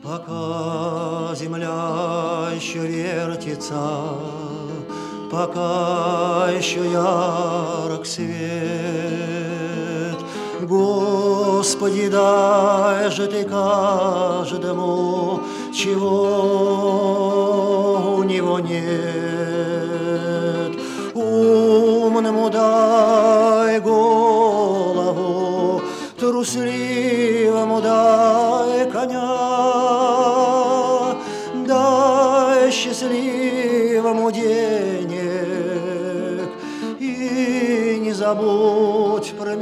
Пока земля еще вертится, пока еще ярок свет, Господи, дай же Ты каждому, чего у него нет. Умному дай голову, трусливому дай коня, дай счастливому денег и не забудь про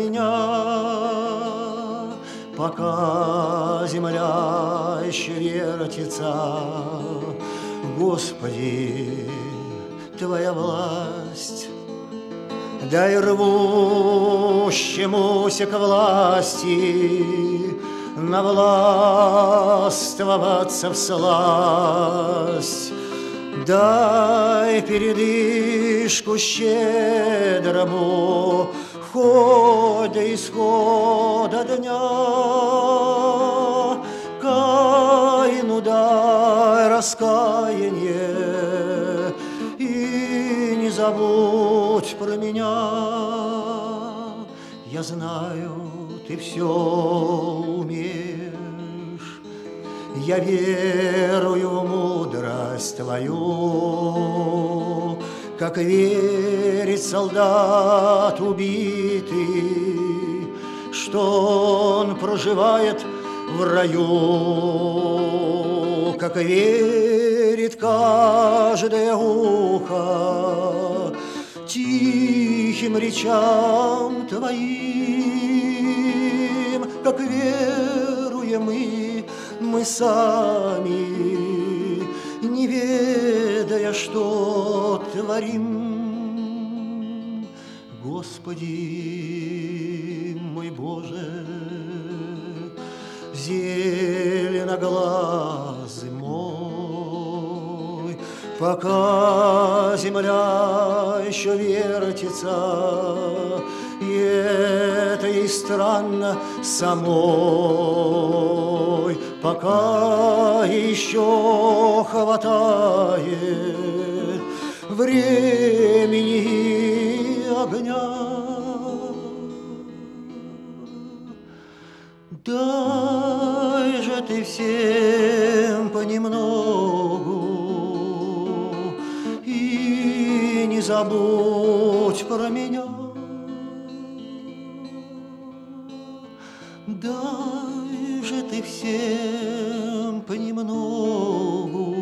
меня. Пока земля еще вертится, Господи, Твоя власть. Дай рвущемуся к власти навластвоваться всласть. Дай передышку щедрому хоть до исхода дня. Каину дай раскаяние и не забудь про меня. Я знаю, Ты все умеешь, я верую в мудрость Твою, как верит солдат убитый, что он проживает в раю, как верит каждое ухо тихим речам Твоим, как веруем мы сами, не ведая, что творим. Господи мой Боже, зеленоглазый мой, пока земля еще вертится, и это ей странно самой, пока еще хватает времени и огня. Дай же Ты всем понемногу и не забудь про меня. Дай же Ты всем понемногу